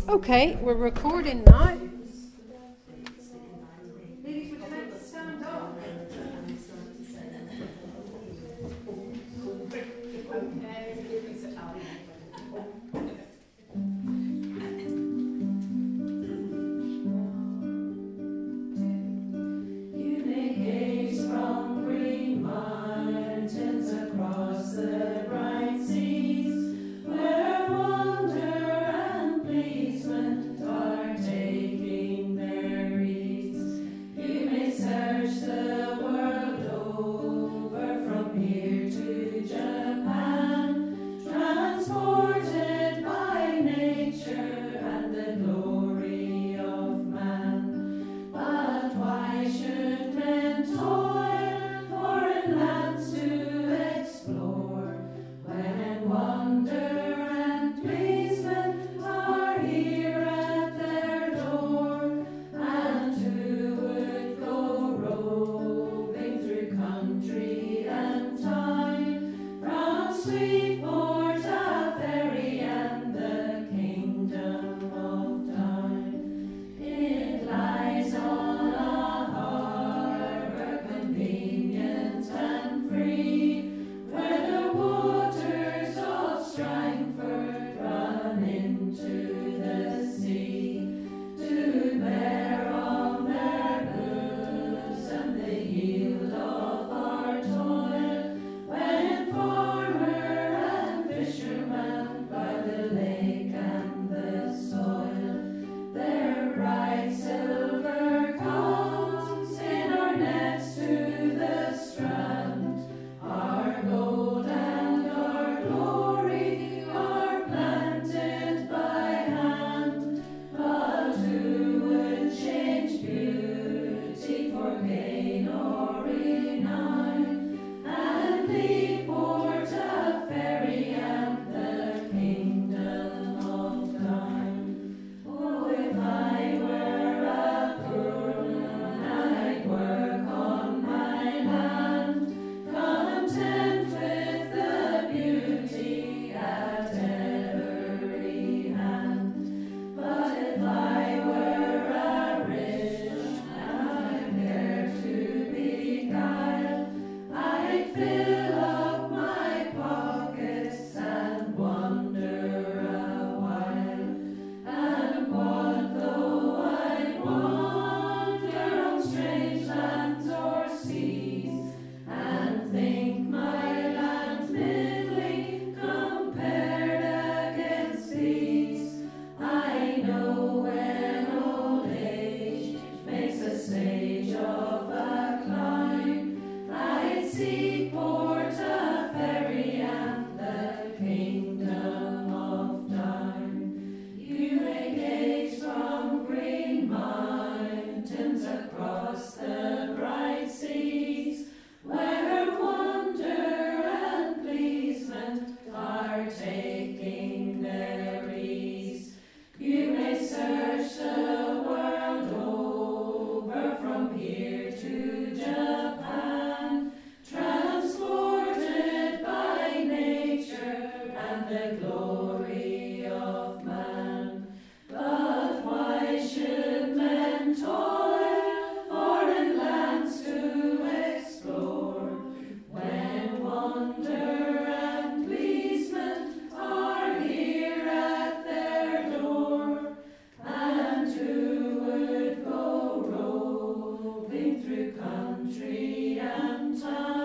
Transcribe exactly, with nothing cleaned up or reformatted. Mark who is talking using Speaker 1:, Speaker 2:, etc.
Speaker 1: Okay, we're recording now. Ladies, would you like to stand up?
Speaker 2: You may gaze from green mountains across the bright seas, where wonder and pleasement are taking their ease. You may search the world over, from here to Japan, transported by nature and the glory of man. But why should men toil foreign lands to explore, when wonder and pleasement are here at their door? And who would go roving through country and time, from sweet Porta Ferry and the kingdom of time? It lies on a harbour convenient and free, where the waters of Strangford run into the sea, to bear on their bosom the yield of our toil, when farmer and fisherman by the lake and the soil, their bright silver comes in our nets to the strand. Our gold and our glory are planted by hand. But who would change beauty for gain or renown, and leave Porta Ferry and the kingdom of time? Oh, if I were a poor man, I'd work on my land, content with the beauty at every hand. But if I were a rich man, I'd care to beguile, I'd fill up my pockets and wander a while. And what though I'd wander on strange lands or seas, and think my land middling compared against these? I know when old age makes a stage of a climb, I'd seek Porta Ferry and the kingdom of time. You may gaze from green mountains across the bright seas, where wonder and pleasement are taking their ease. You may search the world over, from here to Japan, transported by nature and the glory of man. But why should men toil foreign lands to explore, when wonder and pleasement are here at their door? And who would go roving through country and time,